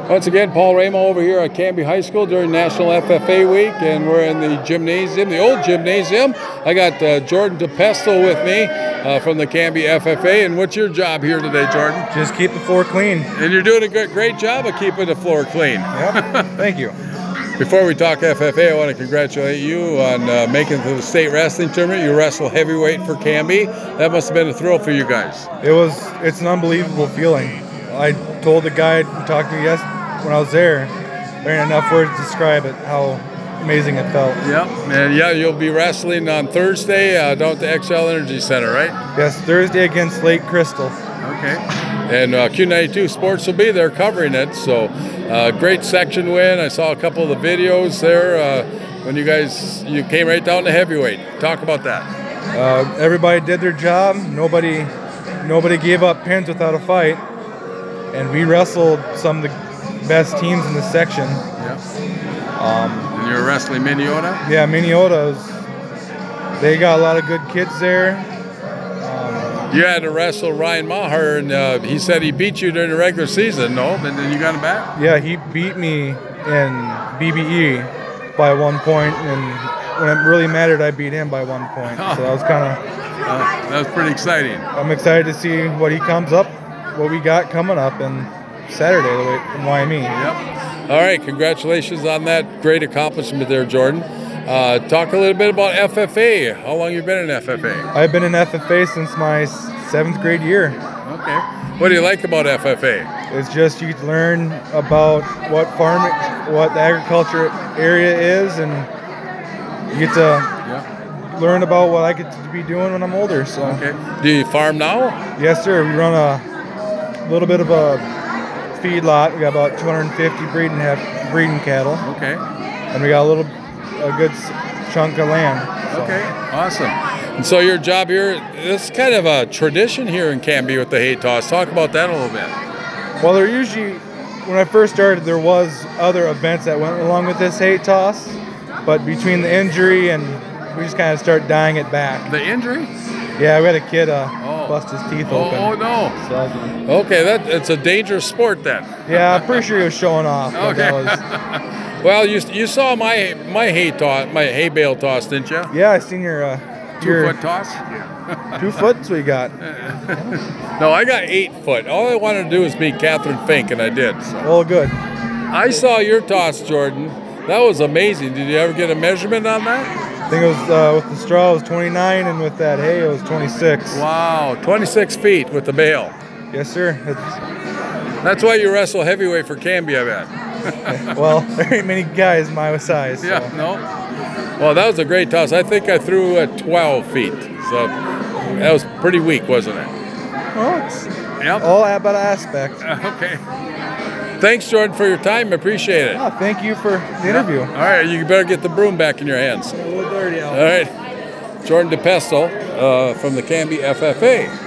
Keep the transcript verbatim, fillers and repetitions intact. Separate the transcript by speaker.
Speaker 1: Once again, Paul Ramo over here at Canby High School during National F F A Week, and we're in the gymnasium, the old gymnasium. I got uh, Jordan DePestel with me uh, from the Canby F F A. And what's your job here today, Jordan?
Speaker 2: Just keep the floor clean.
Speaker 1: And you're doing a great, great job of keeping the floor clean.
Speaker 2: Yep. Thank you.
Speaker 1: Before we talk F F A, I want to congratulate you on uh, making it to the state wrestling tournament. You wrestle heavyweight for Canby. That must have been a thrill for you guys.
Speaker 2: It was. It's an unbelievable feeling. I told the guy who talked to me yes when I was there, there ain't enough words to describe it, how amazing it felt.
Speaker 1: Yep. And yeah, you'll be wrestling on Thursday uh, down at the X L Energy Center, right?
Speaker 2: Yes, Thursday against Lake Crystal.
Speaker 1: Okay. And uh, Q ninety-two Sports will be there covering it. So uh, great section win. I saw a couple of the videos there uh, when you guys, you came right down to heavyweight. Talk about that.
Speaker 2: Uh, everybody did their job. Nobody, nobody gave up pins without a fight. And we wrestled some of the best teams in the section.
Speaker 1: Yeah.
Speaker 2: Um,
Speaker 1: and you're wrestling Minneota?
Speaker 2: Yeah, Minneota's. They got a lot of good kids there.
Speaker 1: You had to wrestle Ryan Maher, and uh, he said he beat you during the regular season, no? And then you got him back?
Speaker 2: Yeah, he beat me in B B E by one point, and when it really mattered, I beat him by one point.
Speaker 1: Oh.
Speaker 2: So that was kind of...
Speaker 1: Uh, that was pretty exciting.
Speaker 2: I'm excited to see what he comes up, what we got coming up in Saturday in Wyoming.
Speaker 1: Yep. All right, congratulations on that great accomplishment there, Jordan. Uh, talk a little bit about F F A. How long you been in F F A?
Speaker 2: I've been in F F A since my seventh grade year.
Speaker 1: Okay. What do you like about F F A?
Speaker 2: It's just you learn about what farm, what the agriculture area is, and you get to
Speaker 1: yeah.
Speaker 2: learn about what I get to be doing when I'm older. So.
Speaker 1: Okay. Do you farm now?
Speaker 2: Yes, sir. We run a little bit of a feed lot. We got about two hundred fifty breeding have breeding cattle.
Speaker 1: Okay.
Speaker 2: And we got a little. a good chunk of land. So.
Speaker 1: Okay, awesome. And so your job here, this is kind of a tradition here in Canby with the hay toss. Talk about that a little bit.
Speaker 2: Well, there usually, when I first started, there was other events that went along with this hay toss, but between the injury and we just kind of start dying it back.
Speaker 1: The injury?
Speaker 2: Yeah, we had a kid uh,
Speaker 1: oh.
Speaker 2: bust his teeth
Speaker 1: oh,
Speaker 2: open.
Speaker 1: Oh, no.
Speaker 2: So,
Speaker 1: okay, that it's a dangerous sport then.
Speaker 2: Yeah, I'm pretty sure he was showing off.
Speaker 1: Okay.
Speaker 2: That was,
Speaker 1: well, you you saw my my hay toss, my hay bale toss, didn't you?
Speaker 2: Yeah, I seen your uh,
Speaker 1: two
Speaker 2: your
Speaker 1: foot toss.
Speaker 2: two foot's we got.
Speaker 1: No, I got eight foot. All I wanted to do was beat Catherine Fink, and I did. So.
Speaker 2: Well, good.
Speaker 1: I saw your toss, Jordan. That was amazing. Did you ever get a measurement on that?
Speaker 2: I think it was uh, with the straw it was twenty-nine, and with that hay it was twenty-six.
Speaker 1: Wow, twenty-six feet with the bale.
Speaker 2: Yes, sir. It's,
Speaker 1: That's why you wrestle heavyweight for Canby, I bet.
Speaker 2: Well, there ain't many guys my size. So.
Speaker 1: Yeah, no. Well, that was a great toss. I think I threw at twelve feet. So that was pretty weak, wasn't it?
Speaker 2: Well, it's
Speaker 1: yep.
Speaker 2: all about aspect.
Speaker 1: Uh, okay. Thanks, Jordan, for your time. I appreciate it.
Speaker 2: Oh, thank you for the interview.
Speaker 1: All right, you better get the broom back in your hands.
Speaker 2: A little dirty out.
Speaker 1: All right. Jordan DePestel uh, from the Canby F F A.